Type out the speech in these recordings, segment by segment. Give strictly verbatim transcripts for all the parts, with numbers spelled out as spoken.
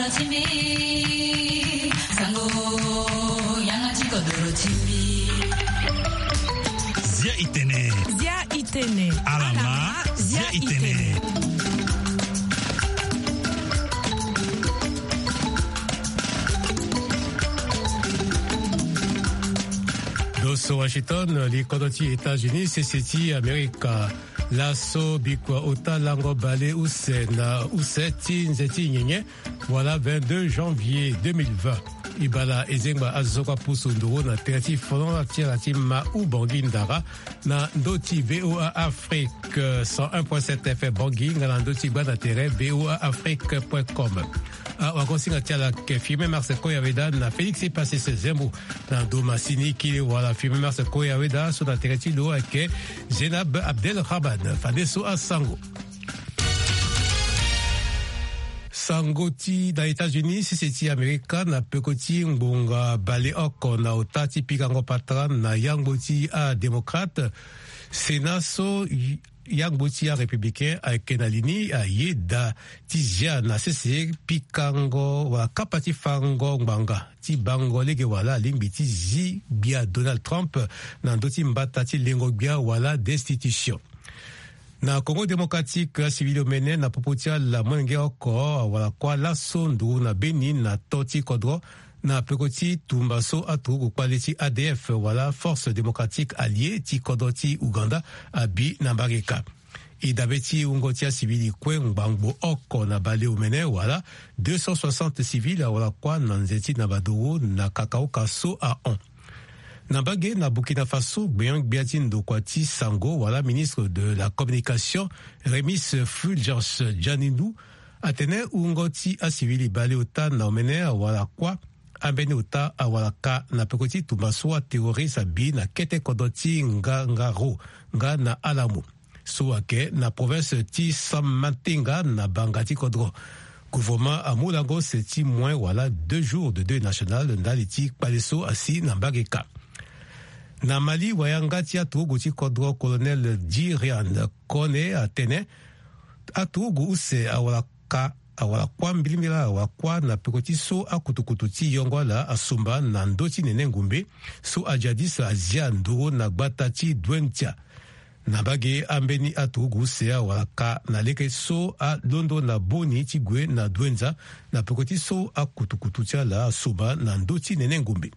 Zia Itene. Zia Itene. Alama. Zia Itene. Dos Washington, les Kodoti États-Unis, C C T America. Lasso bikwa ota lango balé use na use ti nzeti nyenye. Voilà vingt-deux janvier deux mille vingt. Ibala ezengba azoka pusunduro na terati fonon atirati ma ou bangi ndara na ndoti V O A Afrique cent un virgule sept F M bangi na ndoti bana tere V O A Afrique point com. A wakonsinga tiala ke filme Marse Koyaweda na Félix est passé ce zembo na Doma Sini qui voilà filme Marse Koyaweda sur la terati do ke Zenab Abdel Rabad fadeso a Sango. Sangoti dans les États-Unis, C C T America na pekoti ngbonga bale oko na otati pikango patran na yangboti a démocrate senaso yangboti a républicain a kenalini a yeda tizia na C C pikango wa kapati fango ngbanga ti bango lege wala limbiti zi bia Donald Trump na ndoti mbata ti lengo bia wala destitution. Na Congo démocratique civil mene na popotia la mwenge oko wala kwa la sondu na Benin na toti kodro na pekoti tumbaso atu kwa leti A D F wala force démocratique alliée ti kodoti Uganda abi na Bareka. Idabeti ungotia civili kwe mbangbo oko na bale umene wala deux cent soixante civils wala kwa nanzeti na badoro na kakao kaso a on. Nambage na Burkina Faso, Béang Biatin Dokwati Sango, voilà, ministre de la Communication, Remis Fulgence Janindou, Atene Ungoti a civili baleota na omene wala kwa, ambene uta a wala ka na pekoti tumaswa terroriste bi na kete kodoti nga ngaro, nga na Alamo. Soake na province ti Samantinga na Bangati Kodro. Gouvernement à Moulango seti moins voilà deux jours de deuil national ndaliti Paleso assi na Bageka. Na Mali wayangati atugu ti kodro colonel Dirian Kone Atene atugu use awala ka awala kwa mbilimila awala kwa na pekoti so akutukutu ti yongwala asumba na ndoti nene ngumbe so ajadis azia nduro na gbata ti dwentia. Na bage ambeni atugu use awala ka na leke so a londo na boni ti gwe na dwenza na pekoti so akutukutu ti ala asumba na ndoti nene ngumbe.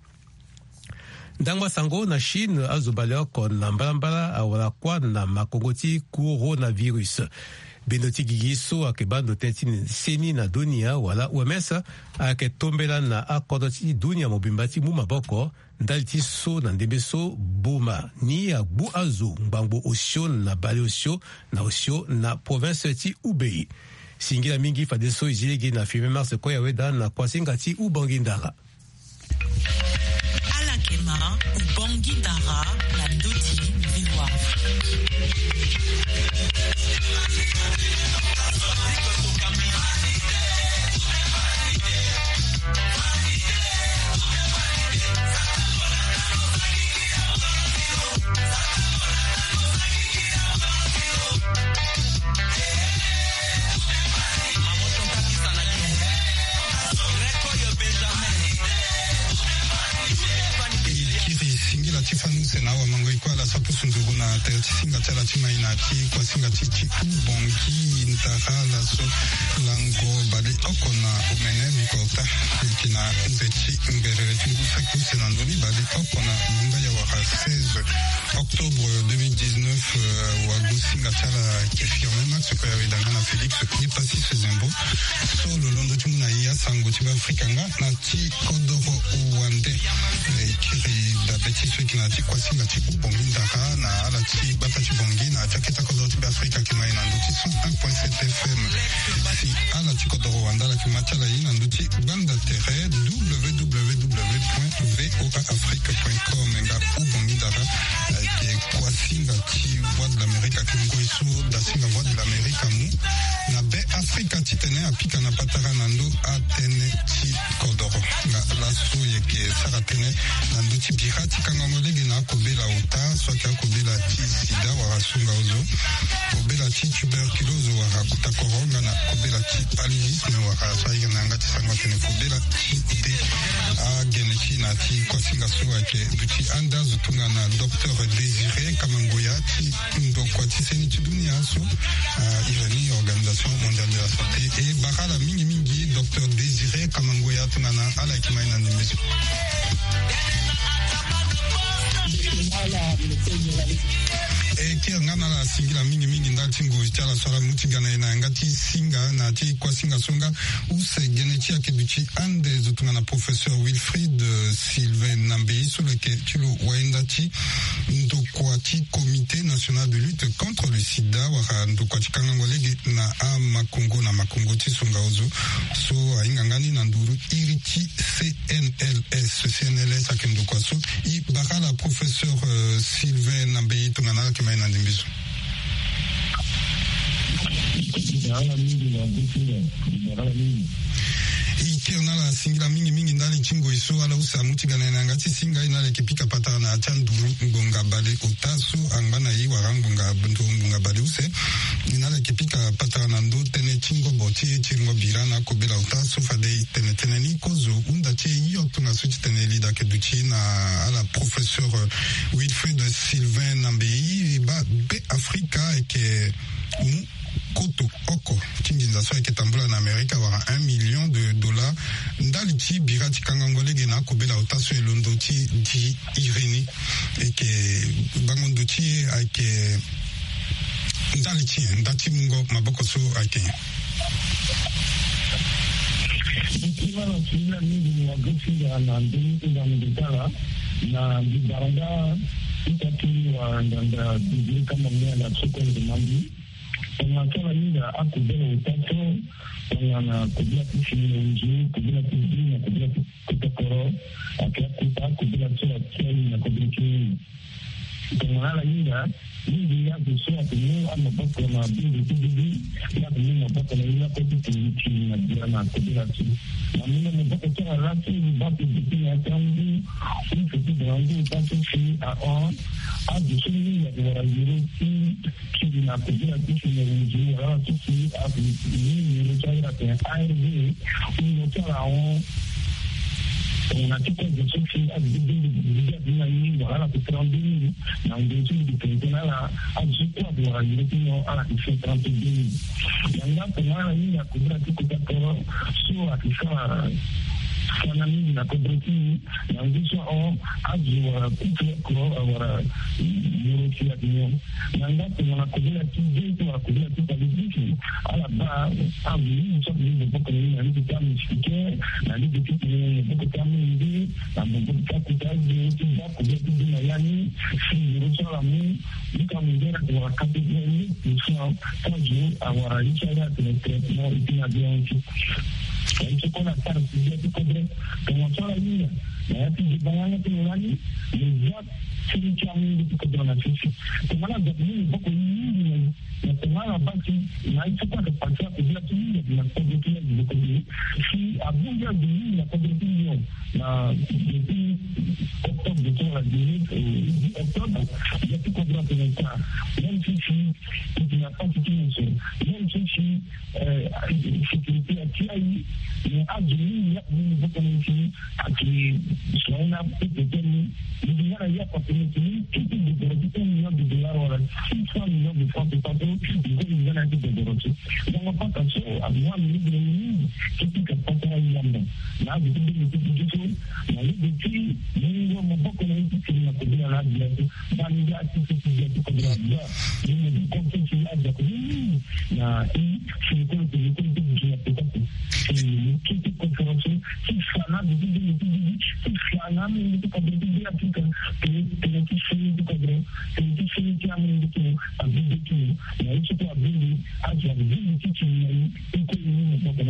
Ndangwa sango na Chine azobale oko na mbalambala awala kwa na makongoti coronavirus. Benoti gigiso akebando teti seni na dunia wala O M S ake tombela na akodoti dunia mobimbati mumaboko ndaliti so na ndembeso boma ni ya bu azu mbangbo osio na bale osio na osio na province ti Ubei. Singila mingi fadeso izilege na filme Marse Koyaweda na kwasinga ti Ubangindara. Kema Ubangi Dara la Doti Viwa. Tifanu senawa mango ikwa la sapu sundugu na te singa chala chima inati kwa singa chichi ubongi intaka la so lango bade okona umene mikota kina nzechi mbere tingu saku senandoni bade okona mumba ya waka seize octobre deux mille dix-neuf wagu singa chala kefirme max kwa ya wedanga na Félix ni pasi se zembo so lo londo timuna iya sango tiba afrikanga na ti kodoro uwande kiri da beti so kina ti kwa singa ti ubongi ndaka na ala ti bata ti bongi na jaketa kodoro ti Afrika kima ina nduti cent un virgule sept F M si ala ti kodoro wandala kima chala ina nduti banda tere w w w point v o a afrique point com nga ubongi ndaka ke kwa singa ti voix de l'Amérique kingo iso da singa voix de l'Amérique mu na be Afrika ti tene apika na patara nando atene ti kodoro nga la so yeke sara tene nando ti birati kanga molege na kobela uta swaki akobela ti sida wara sunga ozo kobela ti tuberculose wara kuta koronga na kobela kubela ti paludisme waka sai na ngati sangwa tene kubela ti de a gene chi na ti kwasinga suwa ke buti anda zutunga na docteur Désiré Kamangoya ti ndo kwa ti seni ti dunia so irani organisation mondiale de la santé e bakala mingi mingi docteur Désiré Kamangoya tunana ala kimaina nimbeso e kia ngana la singira mingi mingi ndati ngo chala swara muti gana ina ngati singa na ti kwa singa songa use genetia ke bichi ande zotunga na professeur Wilfried Sylvain Nambei sur le ke tilo waendati ndo kwa ti comité national de lutte contre le sida waka ndo kwa chikanga ngolege na a makongo na makongo ti songa ozo so ainga ngani na nduru iriti C N L S C N L S akendo kwa so i bakala professeur uh, Sylvain Nambei tungana ke mai na ndimbizo ike unala singira mingi mingi ndani chingo iso ala usa muti gana ina ngati singa ina leke pika pata na atanduru ngonga bale otasu angana yi warango nga bundu ngonga bale use ina leke pika pata na ndo tene chingo boti chingo birana kobela otasu fade tene tene ni kozo unda che iyo tunga suchi tene lida ke duchi na ala professeur Wilfried Sylvain Nambei ba be Afrika eke mu koto oko tinginza ke tambula na Amerika wara un million de dollars ndali ti birati kangangolege na kobela otaso elondo ti di Irene eke bangondo ti ake ndali ti ndati mungo maboko so ake ikiwa na kila mingi wa gesi ya na ndini ya nditara na bibaranga itati wa ndanda bibiri kama mea na soko ndimambi wanatoa linda akubela utato wana kubila kishini unji kubila kishini na kubila kutakoro akia kuta kubila tsoa kiai na kubila kini kumanala linda lingi ya kusua kumu ama bako na bingi kibidi ya kumu mabako na ila kote kumichi na bila na kubila tu na mime mabako toa rati mbaki bikini ya tangu umfiti brangu utato shi a on a jisuni ya kuwara yuruti kiri na kubila kishini unji wala kisi a kubili yuruchaya kwenye A R V unotoa on una tipo de sofri a bibili bibili bina yingo ala kutrambili na ungezu dipentena la azukwa bora yurutinyo ala kisi trambili yanga kumana yinga kubila tiku takoro so akisha sana mingi na kodroti na ungezu o azu wara kutu kuro wara yuruti ya dinyo yanga kumana kubila tijetu wara kubila tiku alibisi ala ba azu yingo sofi yingo boko yingo na niki kami shike na niki tiku yingo boko kami ndi na mboko kutaji yuti za kubila tiku na yani si yuruti wala mu nika mwingera kwa kapiti yini nisha taju awara isha ya tunetreti mo itina bionchi kwa hicho kona tara kujia tukodre kama swala yinga na yati jibanganga tunurani nizat siri kia mwingi tukodre na sisi kumana zapini boko yingi na kumana basi na hicho kwa kapatia kujia tuyinga na kodre kia jibukodre si abunja tuyingi na kodre tuyinga na jepi oktob ditola jini oktob yati kodre tuneta même si si itina pati kinese même si si sécurité à Tiaï mais à Djini, nous avons ici à qui soit là peut-être nous devons aller à partir de nous tout de de un million de dollars ou six cents millions de francs de partout nous devons aller de dollars donc on pense à moi nous devons tout ce que pas à yamba là de tout de tout tout là le petit nous avons beaucoup de choses qui nous appellent là de dans les gars qui se disent que là nous devons continuer à dire que là et c'est le coup de tout de la peut-être c'est une conférence qui sana de de qui sana mais de cadre de Afrique que que qui fait de cadre que qui fait qui a mis de à de qui mais il se peut abrir à j'ai vu qui qui et que nous ne pouvons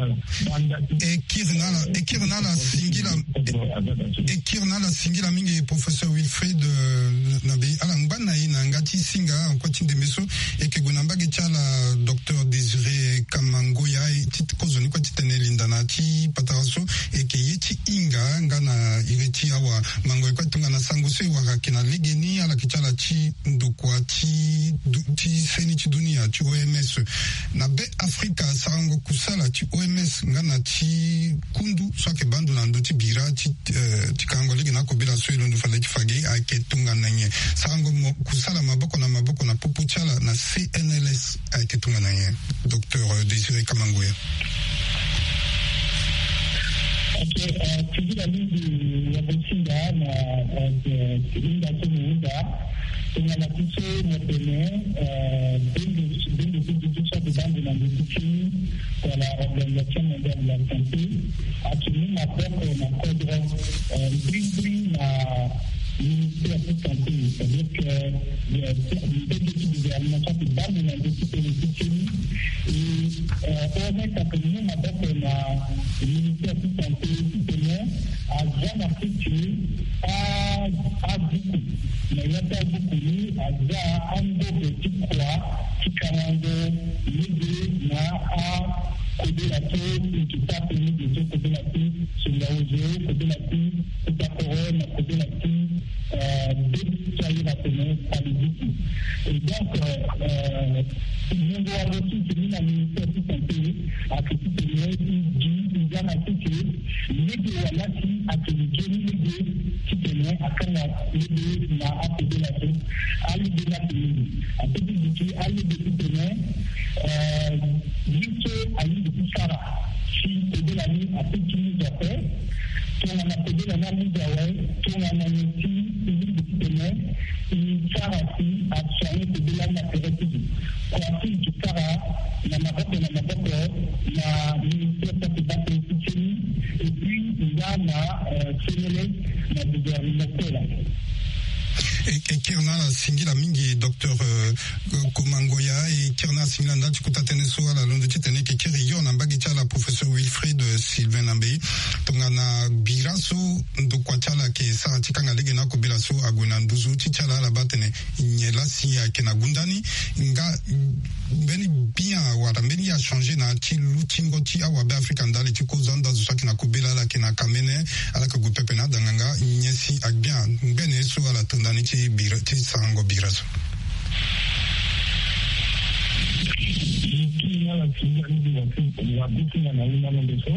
ekirnala ekirnala singila ekirnala singila mingi professeur Wilfried nabe ala ngana ina ngati singa kwa tinde meso ekegona mbage chala docteur Désiré Kamangoya tit kozoni kwa titene lindana ti pataraso eke yeti inga ngana ireti awa mangoy kwa tunga na sangose waka kina legeni ala kichala ti ndokwa ti ti seni ti dunia ti O M S na be Afrika sarango kusala ti O M S ngana ti kundu swake bandu na ndo ti bira ti uh, ti kango legi na kobela so ilo ndo fale ti fage ake tunga na nye sarango kusala maboko na maboko na pupu chala na C N L S ake tunga na nye docteur Désiré Kamangoya. Ok, tuzila mingi ya bosinga na kilinga tumuunda tuna kiso motene bindu bindu bindu cha bandu na ndikini kwa la Organisation Mondiale de la Santé akini na boko na kodro mbri na ministère de la Santé, c'est-à-dire que il y a des études d'alimentation qui parlent de l'industrie et on met à communiquer avec le ministère de la Santé à Jean Afrique à à beaucoup mais il y a pas beaucoup à Jean Ango petit quoi qui carrément l'idée na à côté la tête qui tape le de côté la tête sur la hauteur côté la tête côté la couronne côté la tête soyez la première politique. Et donc, nous avons aussi tenu la ministère de la Santé à ce qui est dit, il y a la sécurité, les deux là qui a tenu les deux qui tenaient à quand les deux n'a appelé la tête, à l'idée de la télé, à ce qui dit, à l'idée qui tenait, juste à l'idée de Sarah, si c'est de la nuit à ce qui nous a fait, on a appelé la nuit d'Hawaï, on a mis Sarasi a soigné de la matérialité. Kwa qui Sara, la maboko na maboko na ministère de la Santé et puis il y a la Sénélé na gouvernement. Et Kirna Singila Mingi, docteur Komangoya, et Kirna Singila Ndati Kutateneso, la londe titane, qui Kiriyo, Nambagicha, la professeur Wilfried Sylvain Nambe, Tongana Biraso, Ndokwachala, qui est Saratikanga Legena Kobilaso, Agunanduzu, Tichala, la Batene, Inyela Si, Kenagundani, Nga, Beni bien, Wara, Beni a changé, na Tilu, Tingoti, Awabe African Dali, Tiko Zanda, Zusakina Kobila, la Kena Kamene, Alaka Gupepena, Danganga, Inyesi, Agbian, Bene, so à la Tondani. Bira, ti sango birazo. Kina la kinga ni wa wa bukina na ina ndeso.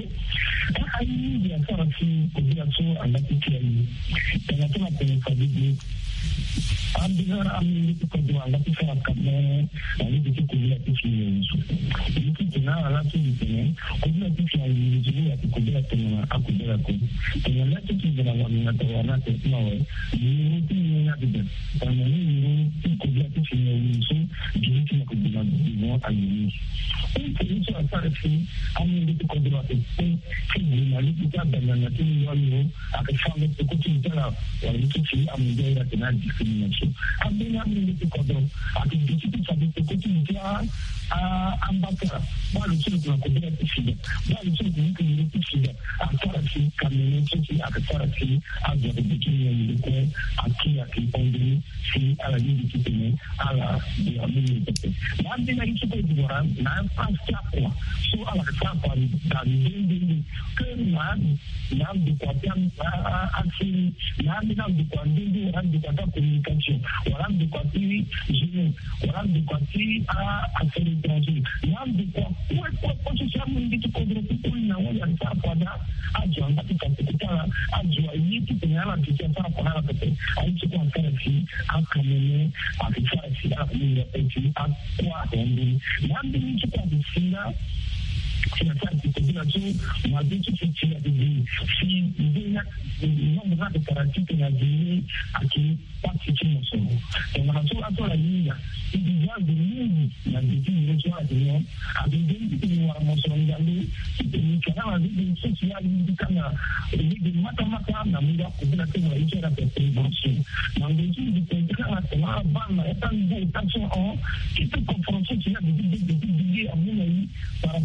Ai ya sara si birazo anatiki ai. Tena tuna kwenye kabidi. Ambira amini kwa duanga kisa kabne ani diki kulia kisi yesu. Diki tena ala tu dikene kulia kisi ai ni ya kulia tena akubera ko. Tena la kisi jana wa na tawana tena we. Ni ni ya bida. Tena ni ni kulia kisi yesu diki na kulia dimo ai. Ini itu asal si amini diki kulia kisi ni na liki tada na tini wali akafanya kukuti jana wa liki amini ya tena discrimination. Ambil ambil itu kodok. Akan disitu sampai kekuti dia ambaka. Baru sudah melakukan tidak. Baru sudah melakukan tidak. Antara si kami si antara si ada begitu yang itu aki aki pembeli si ala ini kita ni ala dia ambil itu. Nanti lagi supaya diorang nampak siapa. So ala siapa dan ini kerana nam dikuatkan aksi nam nam dikuatkan dulu nam dikuatkan komunikasi. Orang dikuati jenis, orang dikuati asal interaksi. Yang dikuati posisi yang menjadi kodrat itu yang yang tak pada ajuan tapi kita ajuan ini kita nyala kita tak pernah kata. Ayo kita angkat si angkat ini, angkat si angkat ini, si kuat ini. Yang ini kita disini. Siapa kita bilang tu, maju tu kita di si dia yang berada di karantina dengan diri aki pasti cuma semua. Dengan tu atau lagi ya, dia dulu yang di sini juga dia, ada dia itu orang masuk lalu, ini kerana lagi di sosial ini kerana ini di mata-mata namun dia tidak tahu itu ada prevensi. Namun itu di tengah tengah bang, itu bukan soal kita konfrontasi dia di di di di di amulai para korban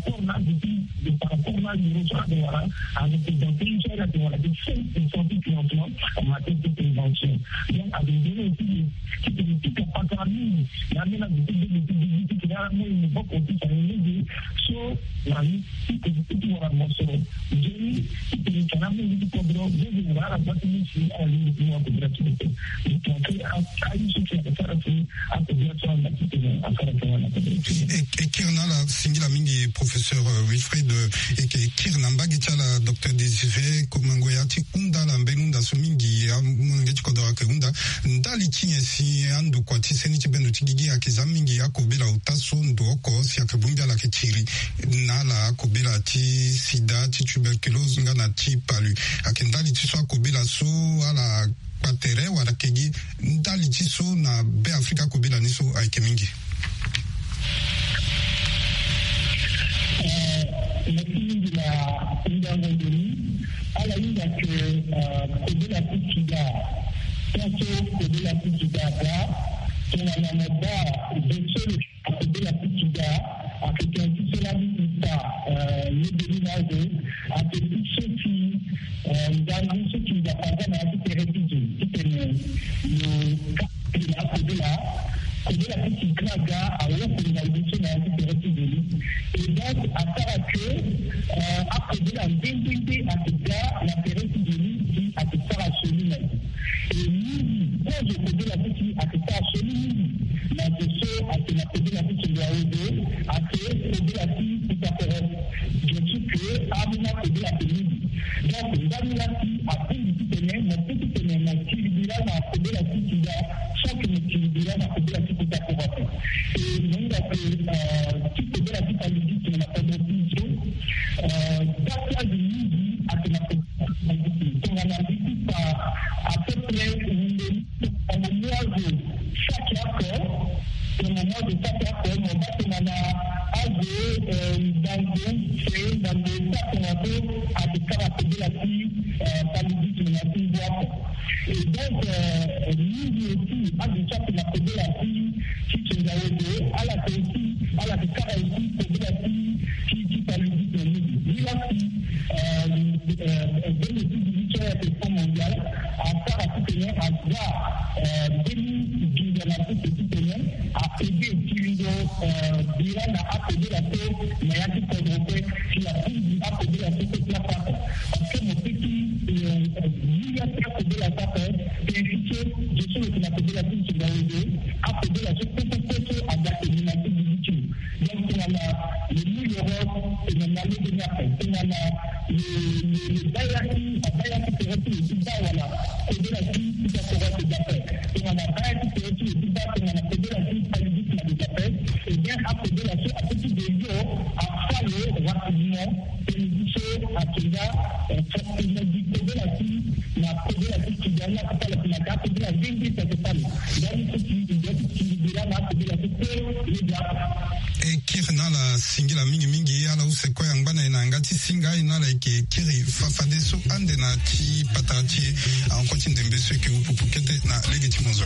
de par rapport à l'Europe de Wara, avec des pays de Wara, des cinq pour cent de financement en matière de prévention. Donc, avec des aussi, qui te dit que pas qu'à nous, la même avec des difficultés qui a amené une époque où ça nous dit, so, la vie, qui te dit que Wara Mossoro, Jésus, qui te dit qu'on a mis du cobro, Jésus, Wara, Batini, à l'île de Wara, gratuité. Donc, à une chose qui a fait à la population, à la et kirna la singila mingi professeur Wilfried et que kirna mbagi chala docteur Désiré Komangoya ti unda la mbenunda so mingi ya munge chikodora ke unda ndali chinye si andu kwa ti seni chibendo tigigi ya kizamingi ya kobela utaso ndoko si ya kebumbia la kechiri na la kobela ti sida ti tuberculose nga na ti palu akendali ti so kobela so ala patere wala kegi ndali ti so na be Afrika kobela ni so aike mingi. Merci de la Indangondoni. À la ligne que Kobela Kouchida, tantôt Kobela Kouchida, on a un mandat de seul Kobela Kouchida, avec un petit cela le déménage, avec tous ceux qui, dans ceux qui appartiennent à toutes les réfugiés, qui étaient le cas de la Kobela. Kobela Kouchida a organisé la réfugiés. Et donc, à part que, à Kobela, l'indemnité à ce gars, la réfugiés qui a fait ça à celui-là. Et nous, quand je Kobela Kouchida a fait ça à celui-là, la question à ce que la Kobela Kouchida a aidé, à ce Kobela Kouchida a fait. Je suis que, à mon Kobela Kouchida. Donc, Ndamila qui a pris du petit mon petit ténè, mon petit dira na Kobela Kouchida, sans que mon petit dira na Kobela Kouchida pour faire. Et nous, on a fait, qui Kobela Kouchida lui dit qu'on a fait des missions, d'après le midi, à ce qu'on a dit à peu près au moment de chaque accord, au moment de chaque accord, on va se mener à jouer dans le dans le partenariat avec la Kobela Kouchida, par le but de la Kouchida. Et donc, nous aussi, à de chaque la Kobela Kouchida, qui se l'a aidé, à la Kouchida, à la Kouchida aussi, Kobela Kouchida, qui par le but de la Kouchida. Dès le dix-huit du Fonds mondial, à part à soutenir, à voir deux mille de la soutenir, à aider Kirindo, Biran à aider la paix, mais à tout développer, qui a pu à aider la paix de la part. Parce que mon petit, il y a à aider la paix, et efficace, je sais que la Kobela Kouchida a aidé, à aider la paix, à date de l'humanité du YouTube. Donc, on a le New Europe, et on a les dernières fêtes, on a le Bayaki, à Bayaki Thérapie, et tout ça, voilà, Kobela Kouchida a fait des affaires. Et on a Bayaki Thérapie, et tout ça, on a Kobela Kouchida a des affaires, et bien à Kobela Kouchida, à petit déjeuner, à falloir rapidement, et nous disons à Kenya, forcément, dit Kobela Kouchida, la Kobela Kouchida, la Kobela Kouchida, la Kobela Kouchida, e kirna la singila mingi mingi ala usekwa yangana ina ngati singa ina la ke kiri fafade so ande na ti patati en continue de ce que vous pupukete na legiti monzo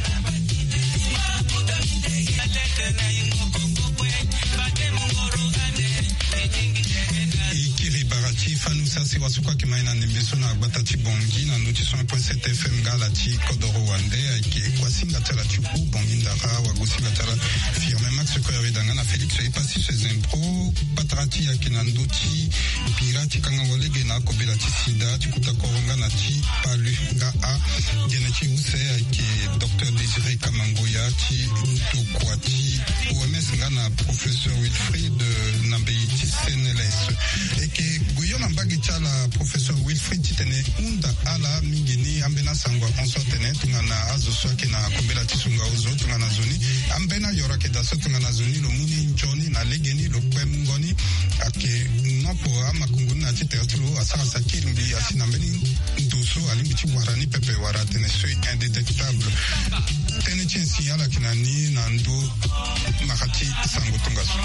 fanu sasi wasuka kimaina nembeso na batati bongi na notition point sept F M gala ti kodoro wande ke kwasinga tala chuku bongi ndara wagusinga tala firme max ko yawe danga na Felix e pasi chez impro patrati ya kinando ti pirati kanga wolege na Kobela ti sida ti kuta koronga na ti palu ga a gene ti use ke docteur Désiré Komangoya ti to kwati O M S ngana professeur Wilfried Nambei ti C N L S et que Guillaume Mbagi chala professeur Wilfried Titene unda ala mingini ambena sangwa onso tene tungana azo swake na Kobela tisunga uzo tungana zoni ambena yora ke daso tungana zoni lo muni njoni na legeni lo kwemngoni ake nopo ama kunguni na titertulo asara sakirimbi asina mbeni ndoso alimbichi warani pepe wara tene sui indétectable tene chensi ala kinani na ndo makati sango tungaso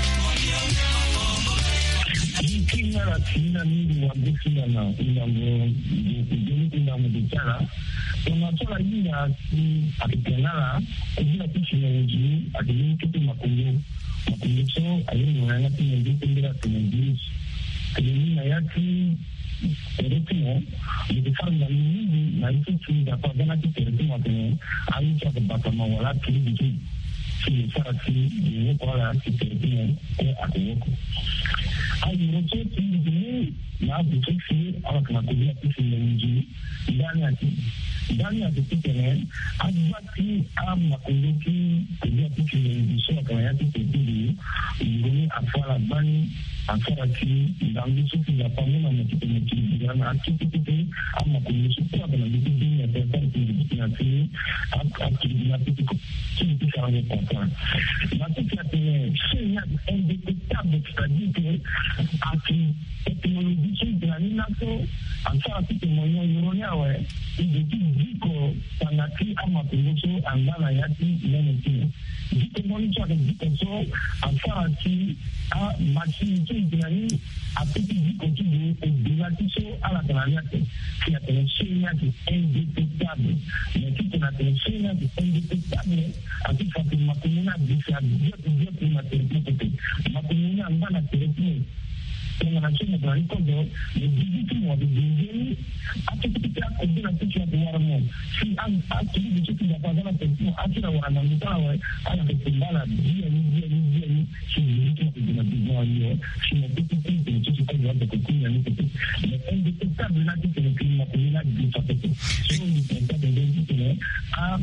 Kinga la China mingi wa Bukia na inambo inambo bichara tunatoa hii ya akikenala kujua kitu ya uji akini kitu makungu makunduso ayo ngana tingi tindira tingi kini na yati teretimo di farma mingi na itu tinda pagana ti teretimo tene ayo cha batama wala tingi di si sarati ni kola ti teretimo e akoko ayo rocho tingi na butiki ala kana kulia ti mingi ndani ati ndani ya kitene abati ama kunduki kulia ti mingi so kana yati tedi ngoni afala bani afara ki ndangi so ki yapamuna na kitene ki yana akititi ama kunduki kwa kana bitini ya tata ki na ki akiti na kititi ki sana kwa na kitene shenya indetectable c'est-à-dire que ati teknolojia ndani nato afara ki moyo yoronya we ndiki diko tanati ama kunduki andana yati nene ki diko monitor diko so afara ki a machine ndani apeti diko ki de dilatiso ala tanania qui a une chaîne indétectable mais qui a une chaîne indétectable a qui fait ma commune différente bien bien plus matérielle ma commune en bas la télé dans la chaîne de l'école les dix mois de dix a tout petit à côté la petite de l'armée si un a tout de ce qui va pas dans la télé a qui la voir dans le temps à la petite balle bien bien bien si de la besoin si la petite de ce qui peut avoir de côté la petite mais indétectable là qui est le climat de la vie ça peut si on dit que de a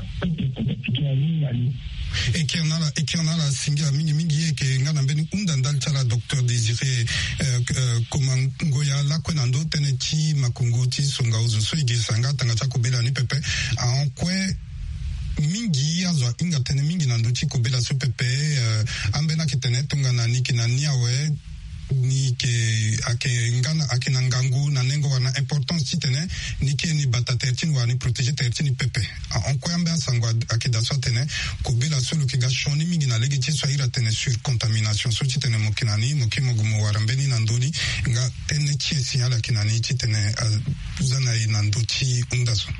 et qui en a et qui en a la singa mingi mingi que ngana mbeni undandal chala docteur Désiré Komangoya la kwenando teneti makungoti songa uzo so igisanga tanga chako bela ni pepe en quoi mingi azwa inga tene mingi nando chiko bela so pepe ambena kitene tunga na niki na niawe ni ke ake ngana ake nangangu na nengo wana importance titene ni ke ni bata tertine wani protéger tertine pepe en quoi ambe sangwa ake da sotene ko bela solo ke ga shoni mingi na legi ti so ira tene sur contamination so titene mokinani mokimo gumo warambeni nandoni nga tene ti signal kinani titene zana inando ti undazo.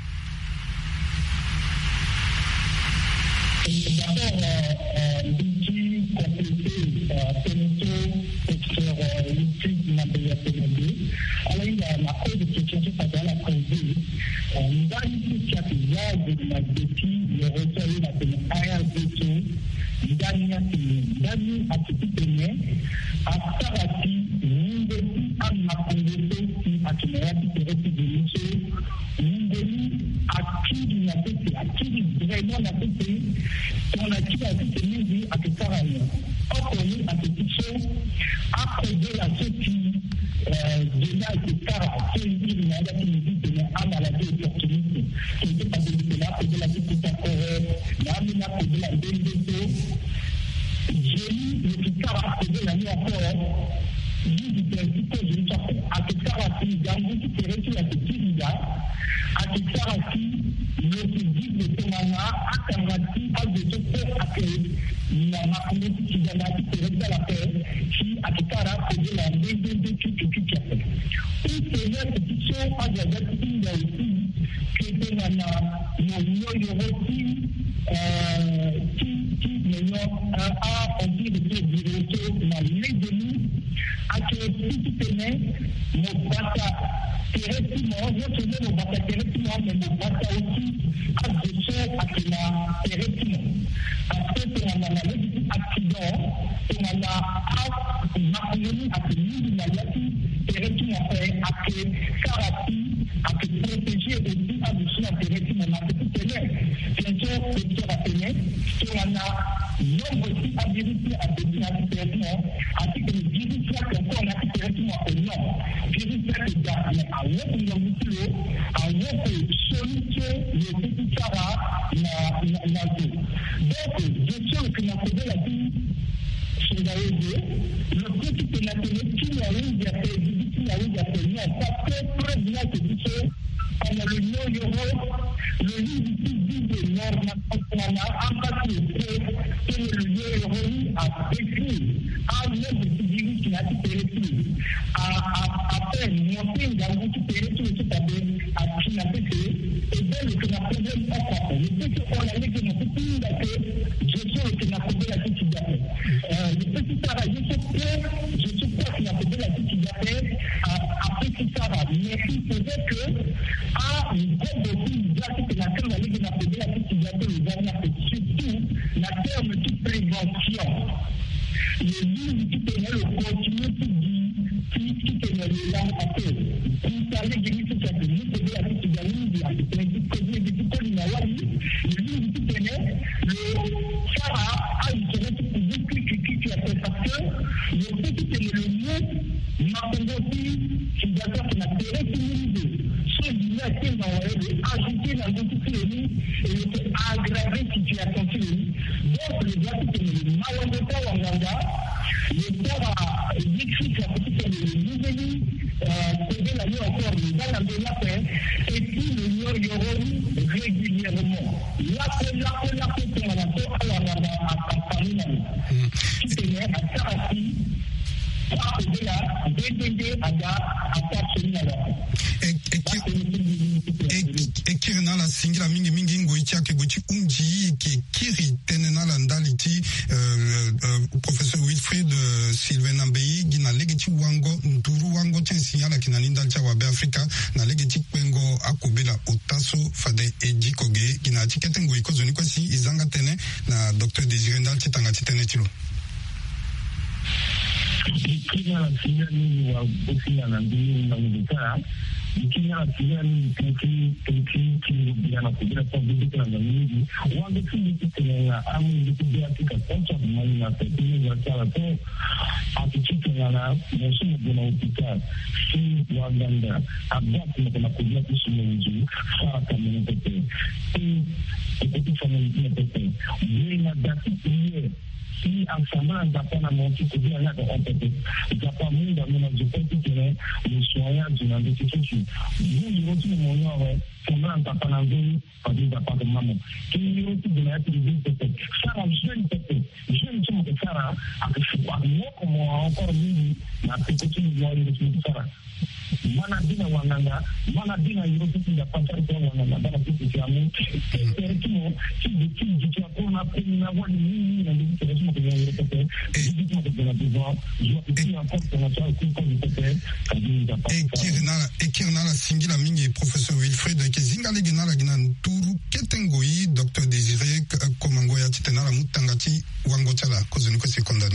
D'abord, l'outil complété Peneto sur l'outil Mabaya Peneto. Alors, il y a la cause de question sur la cause. Dans l'outil qui a fait de la défi, le retour la peine A R D T, ndani ya ndani akipitene asarati ngoni ama kongezi akinayati teresi dinicho ngoni akili na tete akili vraiment na tete on a qui a tete mingi akitaranya okoni akiticho akoze la soti déjà kitara c'est une na ya kingi na ama la de opportunité qui est pas de la de la kitara correct na mina de la ndendo j'ai lu le Kitara posé la nuit encore, dit du principe que je ne sais pas, à Kitara, si Gambi qui serait sur la petite vida, à Kitara, si le physique de Tomana, à Kamati, à de ce fait, à que la Makoumé qui vient qui serait dans la paix, qui à Kitara posé la nuit de deux qui qui qui a fait. Et c'est une petite chose, à la date, il y a aussi, que Tomana, le Yorosi, qui maintenant a envie de se diriger dans les demi à que si tu tenais mon bata territement, retourner mon bata territement, mais mon bata aussi à dessus à que la territement. Parce que on a la légitime accident, on a la macronie à que nous, la yaki, territement fait à que karati, à que protéger aussi à dessus la territement, à que tu tenais. Bien sûr, c'est ce qu'on a tenu, on a non aussi habilité à définir directement, ainsi que le virus là qu'on a directement au nom. Virus là que dans à l'autre niveau, à l'autre solution, le petit cara na na zo. Donc, je sais que la cause la vie chez la le petit que la télé qui a eu des pays qui a eu des pays parce que très bien que tu sais on a le nom euro le livre dit de normes en partie que le euro a décrit à même de virus qui a été réussi à à peine monter dans le petit pays tout ce qui a qui a été et bien le que la problème encore le fait qu'on a les que notre pays là que je sais que la problème la qui a Kidate après tout ça va. Mais il faisait que à une grande aussi, que la terre allait de la fédération Kidate les années, surtout la terme de prévention. Le livre qui tenait le contenu qui qui tenait le langue à terre. Vous savez, j'ai dit que ça te dit que la Kidate, il y a des principes que j'ai dit que le livre qui tenait le Sarah a une semaine qui a fait parce que le fait que le mot Makongoti, qui d'accord qu'on a tiré sur l'idée, ce livre a été ajouté dans le petit et il était aggravé situation sur lui. Donc, le gars qui tenait le Mawangota Wanganga, le père a décrit la petite le nouvel c'est la nuit encore dans la de la paix et puis le Yoro régulièrement. La paix, la paix, la paix, c'est la paix à la Wanganga à Paris. Qui tenait à Sarasi, à côté là, D D D, à ekiri na singira mingi mingi ngoi chake guchi unji ki kiri tenena la ndaliti professeur Wilfried Sylvain Ambei gina legichi wango nturu wango tensinyala kina ninda cha wa Afrika na legichi kwengo akobela otaso fade ejikoge gina chikete ngoi ko zoni kwasi izanga tene na Docteur Désiré Ndal chitanga chitene chilo ikiwa na singali wa ofisi na ndini na mdaka ikiwa na singali kiki kiki kile na kujira kwa bidii na nyingi wange kile kile na amu ndio katika kocha mali na tekini za sala to atichike na msimu kuna upita si waganda abati na kujia kusumu nje sala kama ni tete ikuti fanya ni tete ni na dati ile si ensemble d'apprendre à monter que bien là on peut d'apprendre dans nos écoles qui est le soin d'une institution nous nous aussi mon nom ouais semblant d'apprendre à donner par des appartements qui nous aussi de la télévision peut-être ça va jeune peut-être jeune comme que ça a que je crois moi comme encore mieux la petite moi de ça mana bina wananga mana bina europe da pasar ko wananga da ku ci amu e timo ci di ci di ci ko na ko na wani ni na di ci ko ko europe e di ci ko na besoin je suis encore pour la salle ko ko di peut e kirna e kirna la singila mingi professeur Wilfried ke zinga le gina la gina turu ketengoi Docteur Désiré Komango ya titena la mutangati wango chala ko zoni ko sekondani.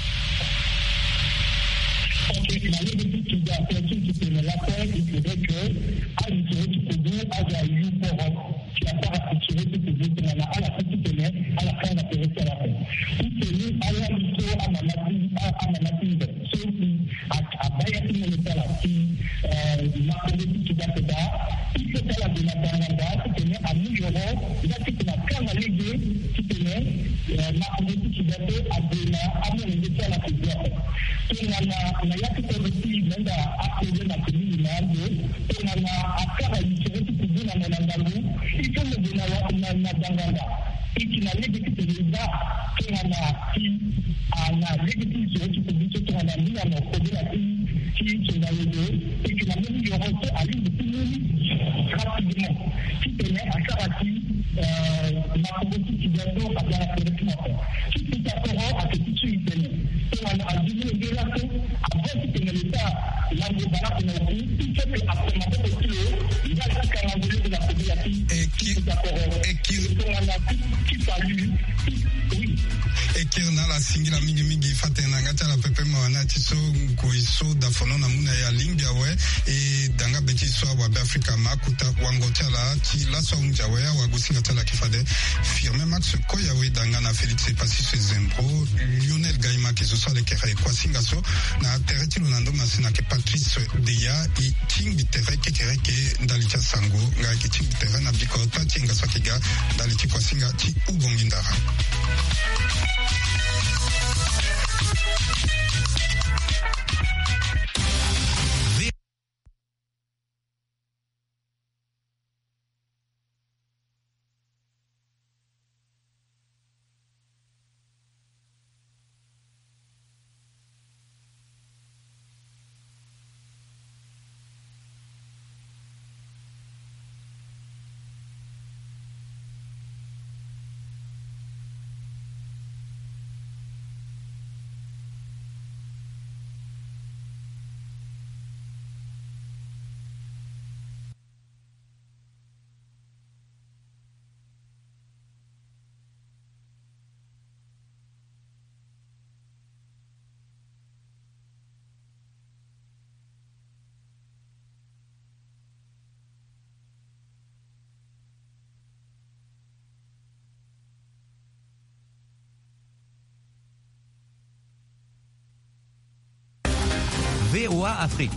Ok, la légalité qui doit faire tout ce que la paix, il faudrait que, à l'utile du Koudou, à eu pour qui a pas assuré tout ce que c'est à la petite année, à la fin de la période de la paix. Il s'est mis à la mission à ma matin, à ma matin, sauf à Bayati Monetala, qui m'a connu qui doit se faire, il faut faire la démarche qui tenait à mille euros, il a dit que la carte à léguer, qui tenait, m'a connu qui doit se à Béla, à mon édition à la fédération. Na yaki polisi nenda akuje na kuni nando na na akara yiki kujina na nandalu iko mbona wa na na danganda iki na legiti teza kina na ki ana legiti zote kujito tuna na nina na kujina ki ki tuna yeye iki na mimi yote ali bitini rapidement ki tena akara ki na polisi kidogo kabla ya kurekebisha ki tutakoro akitu itene tuna ajili ndio avant que l'État l'Angola qu'on a vu, il faut que après ma tête il y a la carangolée de la population et qui et qui qui fallu oui et qui na la singila mingi mingi fatena ngata la pepe mwana tiso ko iso da fono na muna ya limbia we e danga beti so wa Afrika makuta wango tala ti la so unja we wa gusinga tala kifade firme max ko ya we danga na Félix Passy Zembro Lionel Gaima qui so so le kere kwa singa so na tereti lunando masina ke Patrice Deya i tingi tere ke kere ke ndalika sango nga ke tingi tere na bikota tinga sakiga ndaliki kwa singa ti ubongindara. V O A Afrique.